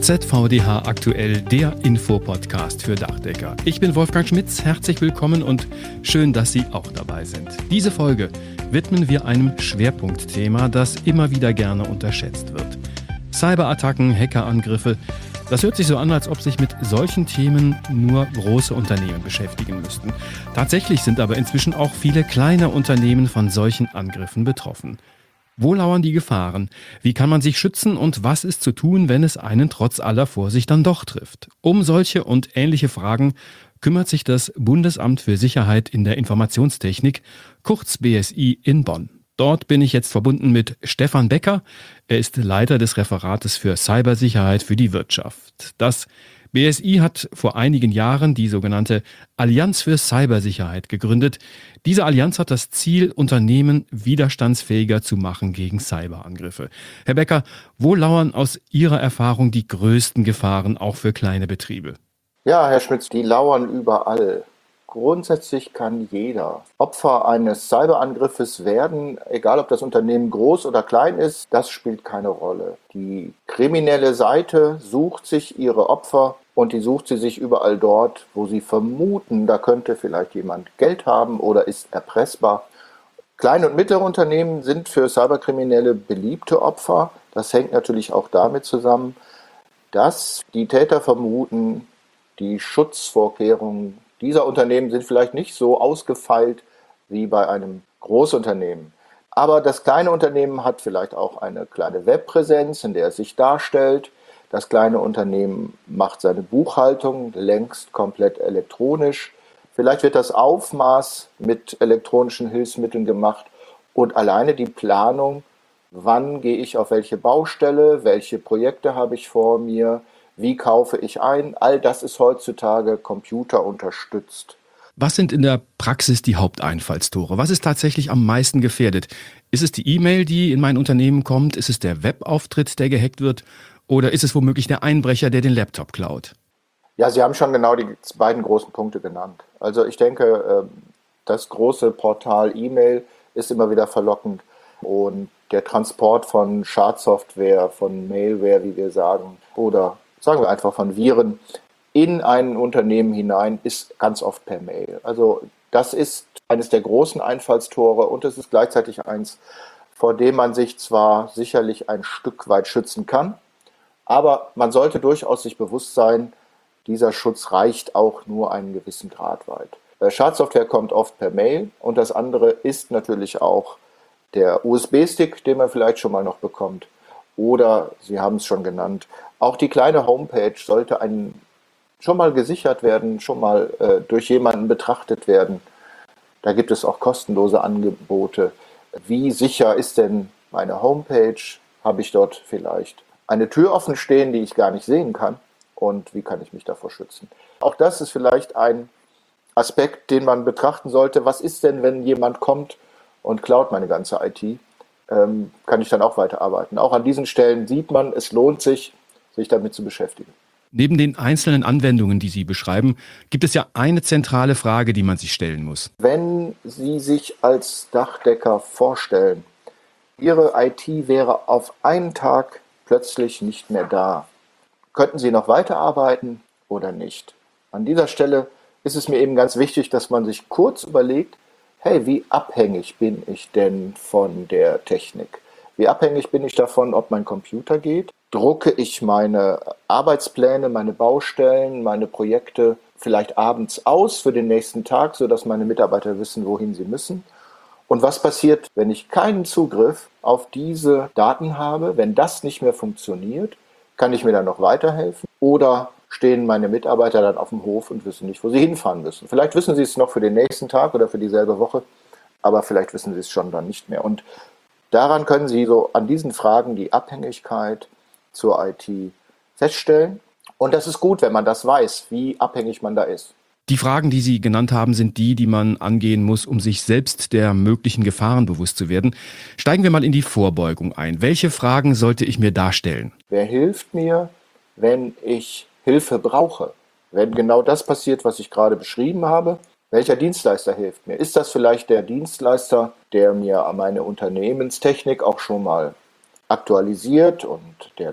ZVDH aktuell, der Infopodcast für Dachdecker. Ich bin Wolfgang Schmitz, herzlich willkommen und schön, dass Sie auch dabei sind. Diese Folge widmen wir einem Schwerpunktthema, das immer wieder gerne unterschätzt wird. Cyberattacken, Hackerangriffe. Das hört sich so an, als ob sich mit solchen Themen nur große Unternehmen beschäftigen müssten. Tatsächlich sind aber inzwischen auch viele kleine Unternehmen von solchen Angriffen betroffen. Wo lauern die Gefahren? Wie kann man sich schützen und was ist zu tun, wenn es einen trotz aller Vorsicht dann doch trifft? Um solche und ähnliche Fragen kümmert sich das Bundesamt für Sicherheit in der Informationstechnik, kurz BSI in Bonn. Dort bin ich jetzt verbunden mit Stefan Becker. Er ist Leiter des Referates für Cybersicherheit für die Wirtschaft. Das BSI hat vor einigen Jahren die sogenannte Allianz für Cybersicherheit gegründet. Diese Allianz hat das Ziel, Unternehmen widerstandsfähiger zu machen gegen Cyberangriffe. Herr Becker, wo lauern aus Ihrer Erfahrung die größten Gefahren auch für kleine Betriebe? Ja, Herr Schmitz, die lauern überall. Grundsätzlich kann jeder Opfer eines Cyberangriffes werden, egal ob das Unternehmen groß oder klein ist, das spielt keine Rolle. Die kriminelle Seite sucht sich ihre Opfer und die sucht sie sich überall dort, wo sie vermuten, da könnte vielleicht jemand Geld haben oder ist erpressbar. Kleine und mittlere Unternehmen sind für Cyberkriminelle beliebte Opfer. Das hängt natürlich auch damit zusammen, dass die Täter vermuten, die Schutzvorkehrungen dieser Unternehmen sind vielleicht nicht so ausgefeilt wie bei einem Großunternehmen. Aber das kleine Unternehmen hat vielleicht auch eine kleine Webpräsenz, in der es sich darstellt. Das kleine Unternehmen macht seine Buchhaltung längst komplett elektronisch. Vielleicht wird das Aufmaß mit elektronischen Hilfsmitteln gemacht und alleine die Planung, wann gehe ich auf welche Baustelle, welche Projekte habe ich vor mir, wie kaufe ich ein? All das ist heutzutage computerunterstützt. Was sind in der Praxis die Haupteinfallstore? Was ist tatsächlich am meisten gefährdet? Ist es die E-Mail, die in mein Unternehmen kommt? Ist es der Webauftritt, der gehackt wird? Oder ist es womöglich der Einbrecher, der den Laptop klaut? Ja, Sie haben schon genau die beiden großen Punkte genannt. Also ich denke, das große Portal E-Mail ist immer wieder verlockend. Und der Transport von Schadsoftware, von Malware, wie wir sagen, oder sagen wir einfach von Viren, in ein Unternehmen hinein, ist ganz oft per Mail. Also das ist eines der großen Einfallstore und es ist gleichzeitig eins, vor dem man sich zwar sicherlich ein Stück weit schützen kann, aber man sollte durchaus sich bewusst sein, dieser Schutz reicht auch nur einen gewissen Grad weit. Schadsoftware kommt oft per Mail und das andere ist natürlich auch der USB-Stick, den man vielleicht schon mal noch bekommt. Oder, Sie haben es schon genannt, auch die kleine Homepage sollte schon mal gesichert werden, schon mal durch jemanden betrachtet werden. Da gibt es auch kostenlose Angebote. Wie sicher ist denn meine Homepage? Habe ich dort vielleicht eine Tür offen stehen, die ich gar nicht sehen kann? Und wie kann ich mich davor schützen? Auch das ist vielleicht ein Aspekt, den man betrachten sollte. Was ist denn, wenn jemand kommt und klaut meine ganze IT? Kann ich dann auch weiterarbeiten. Auch an diesen Stellen sieht man, es lohnt sich damit zu beschäftigen. Neben den einzelnen Anwendungen, die Sie beschreiben, gibt es ja eine zentrale Frage, die man sich stellen muss. Wenn Sie sich als Dachdecker vorstellen, Ihre IT wäre auf einen Tag plötzlich nicht mehr da, könnten Sie noch weiterarbeiten oder nicht? An dieser Stelle ist es mir eben ganz wichtig, dass man sich kurz überlegt, hey, wie abhängig bin ich denn von der Technik? Wie abhängig bin ich davon, ob mein Computer geht? Drucke ich meine Arbeitspläne, meine Baustellen, meine Projekte vielleicht abends aus für den nächsten Tag, sodass meine Mitarbeiter wissen, wohin sie müssen? Und was passiert, wenn ich keinen Zugriff auf diese Daten habe? Wenn das nicht mehr funktioniert, kann ich mir dann noch weiterhelfen? Oder stehen meine Mitarbeiter dann auf dem Hof und wissen nicht, wo sie hinfahren müssen? Vielleicht wissen sie es noch für den nächsten Tag oder für dieselbe Woche, aber vielleicht wissen sie es schon dann nicht mehr. Und daran können Sie so an diesen Fragen die Abhängigkeit zur IT feststellen. Und das ist gut, wenn man das weiß, wie abhängig man da ist. Die Fragen, die Sie genannt haben, sind die man angehen muss, um sich selbst der möglichen Gefahren bewusst zu werden. Steigen wir mal in die Vorbeugung ein. Welche Fragen sollte ich mir da stellen? Wer hilft mir, wenn ich Hilfe brauche? Wenn genau das passiert, was ich gerade beschrieben habe, welcher Dienstleister hilft mir? Ist das vielleicht der Dienstleister, der mir meine Unternehmenstechnik auch schon mal aktualisiert und der da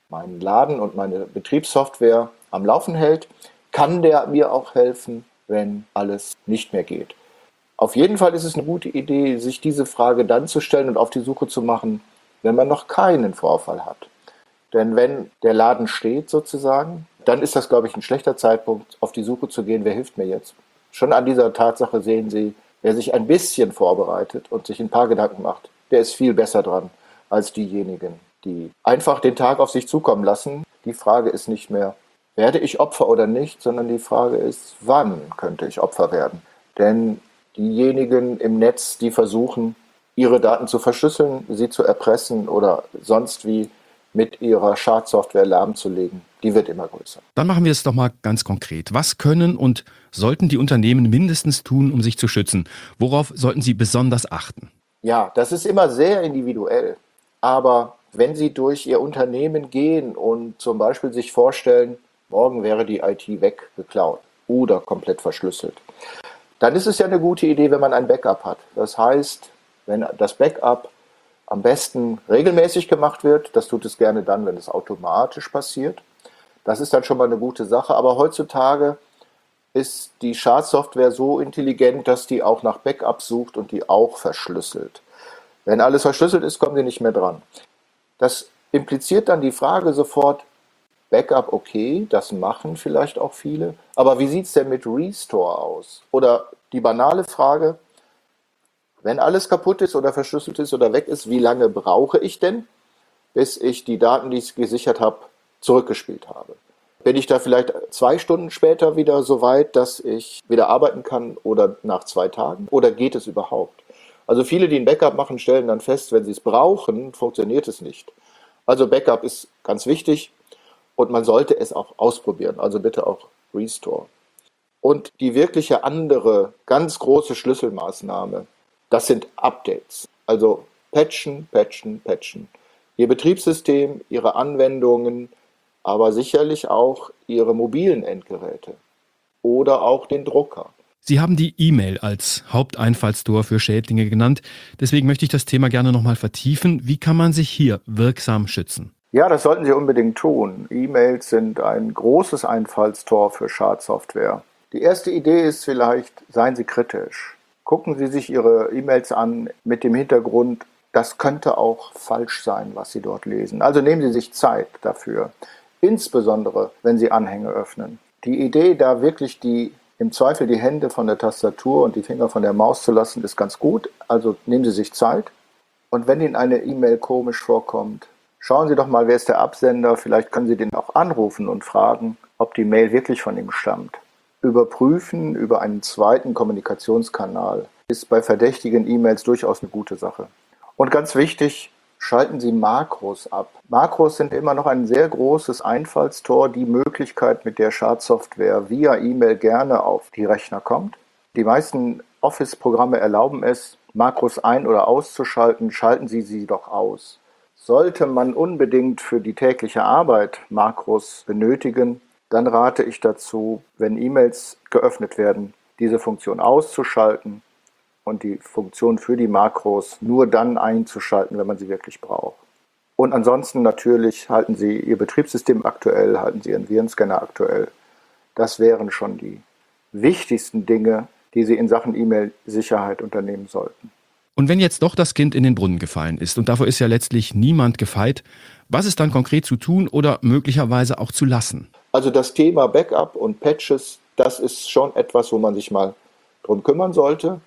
meinen Laden und meine Betriebssoftware am Laufen hält, kann der mir auch helfen, wenn alles nicht mehr geht. Auf jeden Fall ist es eine gute Idee, sich diese Frage dann zu stellen und auf die Suche zu machen, wenn man noch keinen Vorfall hat. Denn wenn der Laden steht sozusagen, dann ist das, glaube ich, ein schlechter Zeitpunkt, auf die Suche zu gehen, wer hilft mir jetzt. Schon an dieser Tatsache sehen Sie, wer sich ein bisschen vorbereitet und sich ein paar Gedanken macht, der ist viel besser dran als diejenigen, die einfach den Tag auf sich zukommen lassen. Die Frage ist nicht mehr, werde ich Opfer oder nicht, sondern die Frage ist, wann könnte ich Opfer werden? Denn diejenigen im Netz, die versuchen, ihre Daten zu verschlüsseln, sie zu erpressen oder sonst wie mit ihrer Schadsoftware lahmzulegen, die wird immer größer. Dann machen wir es doch mal ganz konkret. Was können und sollten die Unternehmen mindestens tun, um sich zu schützen? Worauf sollten sie besonders achten? Ja, das ist immer sehr individuell. Aber wenn Sie durch Ihr Unternehmen gehen und zum Beispiel sich vorstellen, morgen wäre die IT weggeklaut oder komplett verschlüsselt, dann ist es ja eine gute Idee, wenn man ein Backup hat. Das heißt, wenn das Backup am besten regelmäßig gemacht wird, das tut es gerne dann, wenn es automatisch passiert. Das ist dann schon mal eine gute Sache. Aber heutzutage ist die Schadsoftware so intelligent, dass die auch nach Backups sucht und die auch verschlüsselt. Wenn alles verschlüsselt ist, kommen die nicht mehr dran. Das impliziert dann die Frage sofort, Backup okay, das machen vielleicht auch viele, aber wie sieht es denn mit Restore aus? Oder die banale Frage, wenn alles kaputt ist oder verschlüsselt ist oder weg ist, wie lange brauche ich denn, bis ich die Daten, die ich gesichert habe, zurückgespielt habe? Bin ich da vielleicht 2 Stunden später wieder so weit, dass ich wieder arbeiten kann oder nach 2 Tagen? Oder geht es überhaupt? Also viele, die ein Backup machen, stellen dann fest, wenn sie es brauchen, funktioniert es nicht. Also Backup ist ganz wichtig und man sollte es auch ausprobieren. Also bitte auch Restore. Und die wirkliche andere, ganz große Schlüsselmaßnahme, das sind Updates. Also patchen, patchen, patchen. Ihr Betriebssystem, Ihre Anwendungen, aber sicherlich auch Ihre mobilen Endgeräte oder auch den Drucker. Sie haben die E-Mail als Haupteinfallstor für Schädlinge genannt. Deswegen möchte ich das Thema gerne nochmal vertiefen. Wie kann man sich hier wirksam schützen? Ja, das sollten Sie unbedingt tun. E-Mails sind ein großes Einfallstor für Schadsoftware. Die erste Idee ist vielleicht, seien Sie kritisch. Gucken Sie sich Ihre E-Mails an mit dem Hintergrund, das könnte auch falsch sein, was Sie dort lesen. Also nehmen Sie sich Zeit dafür, insbesondere wenn Sie Anhänge öffnen. Die Idee, da wirklich im Zweifel die Hände von der Tastatur und die Finger von der Maus zu lassen, ist ganz gut. Also nehmen Sie sich Zeit. Und wenn Ihnen eine E-Mail komisch vorkommt, schauen Sie doch mal, wer ist der Absender. Vielleicht können Sie den auch anrufen und fragen, ob die Mail wirklich von ihm stammt. Überprüfen über einen zweiten Kommunikationskanal ist bei verdächtigen E-Mails durchaus eine gute Sache. Und ganz wichtig, schalten Sie Makros ab. Makros sind immer noch ein sehr großes Einfallstor, die Möglichkeit, mit der Schadsoftware via E-Mail gerne auf die Rechner kommt. Die meisten Office-Programme erlauben es, Makros ein- oder auszuschalten. Schalten Sie sie doch aus. Sollte man unbedingt für die tägliche Arbeit Makros benötigen, dann rate ich dazu, wenn E-Mails geöffnet werden, diese Funktion auszuschalten und die Funktion für die Makros nur dann einzuschalten, wenn man sie wirklich braucht. Und ansonsten natürlich halten Sie Ihr Betriebssystem aktuell, halten Sie Ihren Virenscanner aktuell. Das wären schon die wichtigsten Dinge, die Sie in Sachen E-Mail-Sicherheit unternehmen sollten. Und wenn jetzt doch das Kind in den Brunnen gefallen ist, und davor ist ja letztlich niemand gefeit, was ist dann konkret zu tun oder möglicherweise auch zu lassen? Also das Thema Backup und Patches, das ist schon etwas, wo man sich mal drum kümmern sollte.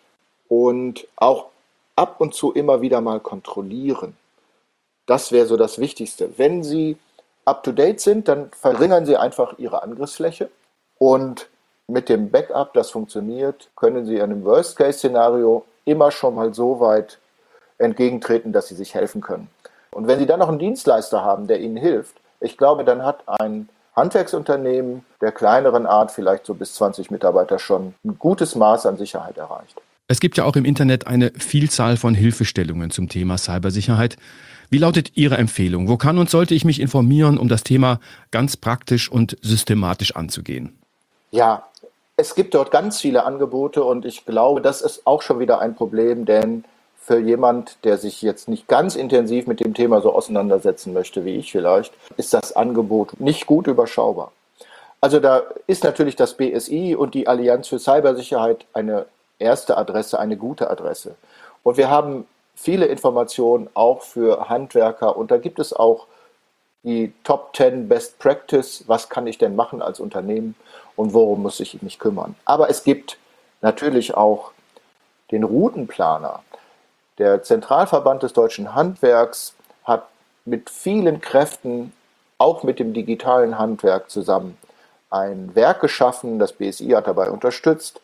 Und auch ab und zu immer wieder mal kontrollieren. Das wäre so das Wichtigste. Wenn Sie up-to-date sind, dann verringern Sie einfach Ihre Angriffsfläche. Und mit dem Backup, das funktioniert, können Sie einem Worst-Case-Szenario immer schon mal so weit entgegentreten, dass Sie sich helfen können. Und wenn Sie dann noch einen Dienstleister haben, der Ihnen hilft, ich glaube, dann hat ein Handwerksunternehmen der kleineren Art, vielleicht so bis 20 Mitarbeiter, schon ein gutes Maß an Sicherheit erreicht. Es gibt ja auch im Internet eine Vielzahl von Hilfestellungen zum Thema Cybersicherheit. Wie lautet Ihre Empfehlung? Wo kann und sollte ich mich informieren, um das Thema ganz praktisch und systematisch anzugehen? Ja, es gibt dort ganz viele Angebote und ich glaube, das ist auch schon wieder ein Problem, denn für jemand, der sich jetzt nicht ganz intensiv mit dem Thema so auseinandersetzen möchte, wie ich vielleicht, ist das Angebot nicht gut überschaubar. Also da ist natürlich das BSI und die Allianz für Cybersicherheit eine erste Adresse, eine gute Adresse. Und wir haben viele Informationen auch für Handwerker und da gibt es auch die Top 10 Best Practice, was kann ich denn machen als Unternehmen und worum muss ich mich kümmern. Aber es gibt natürlich auch den Routenplaner. Der Zentralverband des deutschen Handwerks hat mit vielen Kräften, auch mit dem digitalen Handwerk zusammen, ein Werk geschaffen, das BSI hat dabei unterstützt.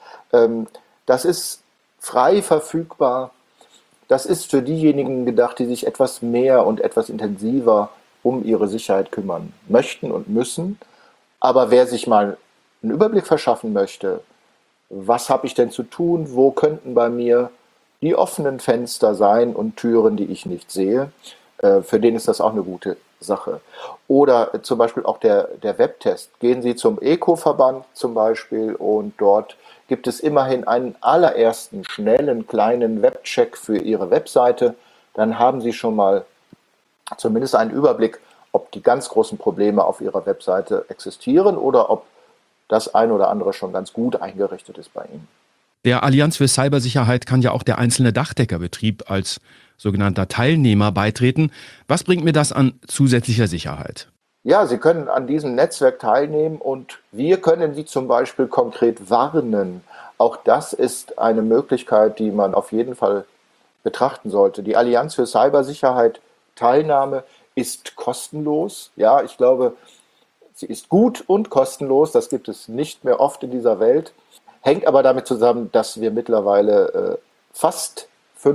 Das ist frei verfügbar. Das ist für diejenigen gedacht, die sich etwas mehr und etwas intensiver um ihre Sicherheit kümmern möchten und müssen. Aber wer sich mal einen Überblick verschaffen möchte, was habe ich denn zu tun, wo könnten bei mir die offenen Fenster sein und Türen, die ich nicht sehe, für den ist das auch eine gute Sache. Oder zum Beispiel auch der Webtest. Gehen Sie zum ECO-Verband zum Beispiel und dort gibt es immerhin einen allerersten schnellen kleinen Webcheck für Ihre Webseite. Dann haben Sie schon mal zumindest einen Überblick, ob die ganz großen Probleme auf Ihrer Webseite existieren oder ob das ein oder andere schon ganz gut eingerichtet ist bei Ihnen. Der Allianz für Cybersicherheit kann ja auch der einzelne Dachdeckerbetrieb als sogenannter Teilnehmer beitreten. Was bringt mir das an zusätzlicher Sicherheit? Ja, Sie können an diesem Netzwerk teilnehmen und wir können Sie zum Beispiel konkret warnen. Auch das ist eine Möglichkeit, die man auf jeden Fall betrachten sollte. Die Allianz für Cybersicherheit Teilnahme ist kostenlos. Ja, ich glaube, sie ist gut und kostenlos. Das gibt es nicht mehr oft in dieser Welt. Hängt aber damit zusammen, dass wir mittlerweile fast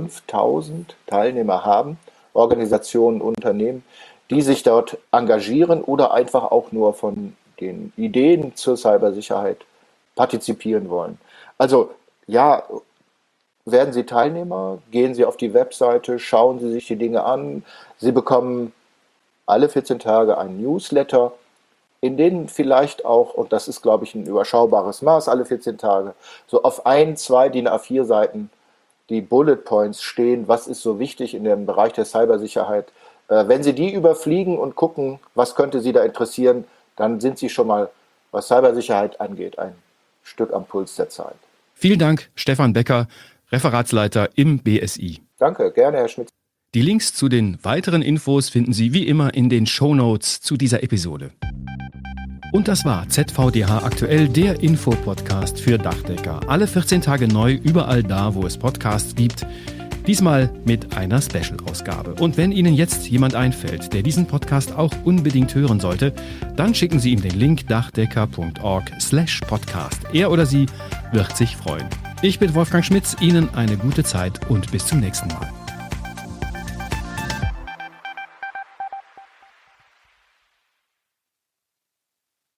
5000 Teilnehmer haben, Organisationen, Unternehmen, die sich dort engagieren oder einfach auch nur von den Ideen zur Cybersicherheit partizipieren wollen. Also ja, werden Sie Teilnehmer, gehen Sie auf die Webseite, schauen Sie sich die Dinge an. Sie bekommen alle 14 Tage ein Newsletter, in denen vielleicht auch, und das ist, glaube ich, ein überschaubares Maß, alle 14 Tage, so auf 1, 2 DIN A4 Seiten die Bullet Points stehen, was ist so wichtig in dem Bereich der Cybersicherheit. Wenn Sie die überfliegen und gucken, was könnte Sie da interessieren, dann sind Sie schon mal, was Cybersicherheit angeht, ein Stück am Puls der Zeit. Vielen Dank, Stefan Becker, Referatsleiter im BSI. Danke, gerne, Herr Schmitz. Die Links zu den weiteren Infos finden Sie wie immer in den Shownotes zu dieser Episode. Und das war ZVDH aktuell, der Infopodcast für Dachdecker. Alle 14 Tage neu, überall da, wo es Podcasts gibt. Diesmal mit einer Special-Ausgabe. Und wenn Ihnen jetzt jemand einfällt, der diesen Podcast auch unbedingt hören sollte, dann schicken Sie ihm den Link dachdecker.org/podcast. Er oder sie wird sich freuen. Ich bin Wolfgang Schmitz, Ihnen eine gute Zeit und bis zum nächsten Mal.